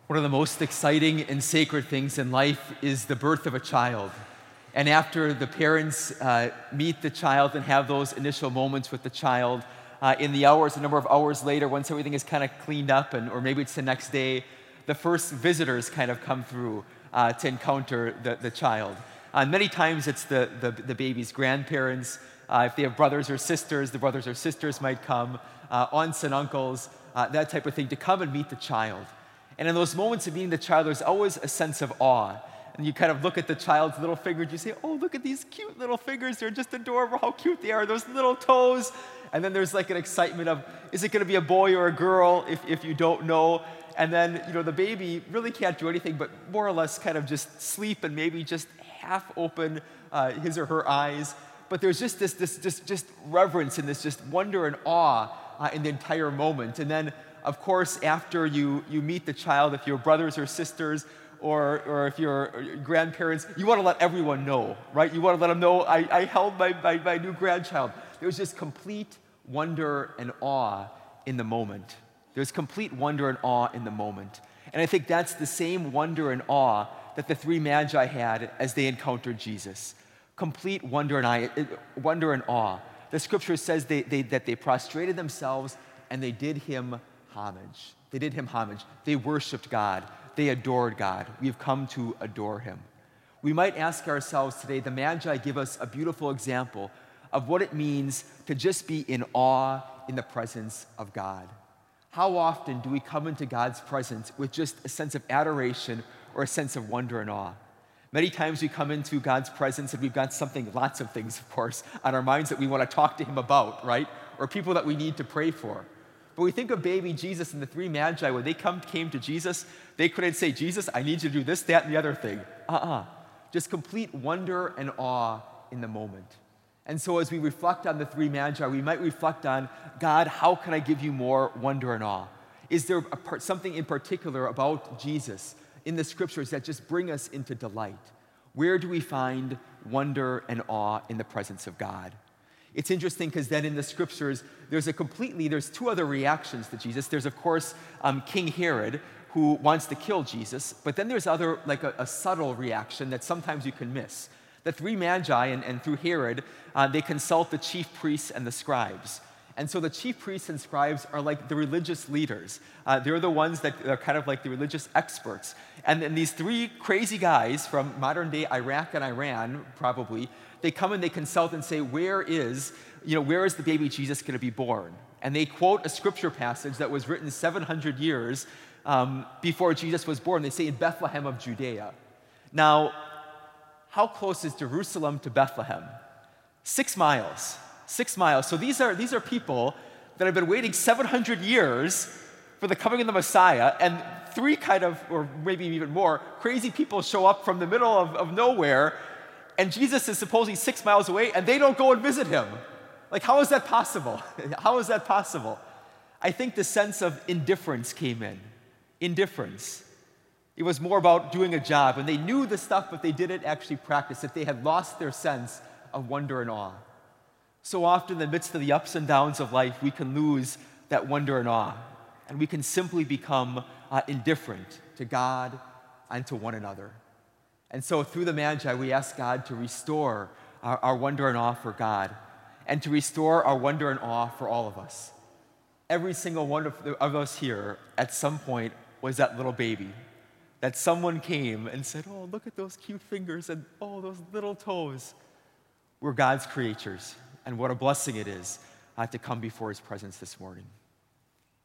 One of the most exciting and sacred things in life is the birth of a child. And after the parents meet the child and have those initial moments with the child, in the hours, a number of hours later, once everything is kind of cleaned up, or maybe it's the next day, the first visitors kind of come through to encounter the child. Many times it's the baby's grandparents. If they have brothers or sisters, the brothers or sisters might come, aunts and uncles, that type of thing, to come and meet the child. And in those moments of meeting the child, there's always a sense of awe. And you kind of look at the child's little fingers, you say, oh, look at these cute little fingers, they're just adorable, how cute they are, those little toes. And then there's like an excitement of, is it gonna be a boy or a girl, if you don't know? And then, the baby really can't do anything but more or less kind of just sleep and maybe just half open his or her eyes. But there's just this reverence and this just wonder and awe in the entire moment. And then, of course, after you meet the child, if you're brothers or sisters, or if you're grandparents, you want to let everyone know, right? You want to let them know, I held my new grandchild. There's just complete wonder and awe in the moment. There's complete wonder and awe in the moment. And I think that's the same wonder and awe that the three magi had as they encountered Jesus. Complete wonder and awe. The scripture says that they prostrated themselves and they did him homage. They did him homage. They worshiped God. They adored God. We've come to adore him. We might ask ourselves today, the Magi give us a beautiful example of what it means to just be in awe in the presence of God. How often do we come into God's presence with just a sense of adoration or a sense of wonder and awe? Many times we come into God's presence and we've got lots of things, of course, on our minds that we want to talk to him about, right? Or people that we need to pray for. But we think of baby Jesus and the three magi, when they came to Jesus, they couldn't say, Jesus, I need you to do this, that, and the other thing. Just complete wonder and awe in the moment. And so as we reflect on the three magi, we might reflect on, God, how can I give you more wonder and awe? Is there something in particular about Jesus in the scriptures that just bring us into delight? Where do we find wonder and awe in the presence of God? It's interesting because then in the scriptures, there's two other reactions to Jesus. There's, of course, King Herod, who wants to kill Jesus, but then there's a subtle reaction that sometimes you can miss. The three magi, and through Herod, they consult the chief priests and the scribes. And so the chief priests and scribes are like the religious leaders. They're the ones that are kind of like the religious experts. And then these three crazy guys from modern-day Iraq and Iran, probably, they come and they consult and say, where is the baby Jesus going to be born? And they quote a scripture passage that was written 700 years before Jesus was born. They say, in Bethlehem of Judea. Now, how close is Jerusalem to Bethlehem? 6 miles. 6 miles. So these are people that have been waiting 700 years for the coming of the Messiah, and three or maybe even more, crazy people show up from the middle of nowhere, and Jesus is supposedly 6 miles away, and they don't go and visit him. Like, how is that possible? How is that possible? I think the sense of indifference came in. Indifference. It was more about doing a job, and they knew the stuff, but they didn't actually practice it. They had lost their sense of wonder and awe. So often in the midst of the ups and downs of life, we can lose that wonder and awe, and we can simply become indifferent to God and to one another. And so through the Magi, we ask God to restore our wonder and awe for God, and to restore our wonder and awe for all of us. Every single one of us here at some point was that little baby, that someone came and said, oh, look at those cute fingers and oh, those little toes. We're God's creatures, and what a blessing it is to come before his presence this morning.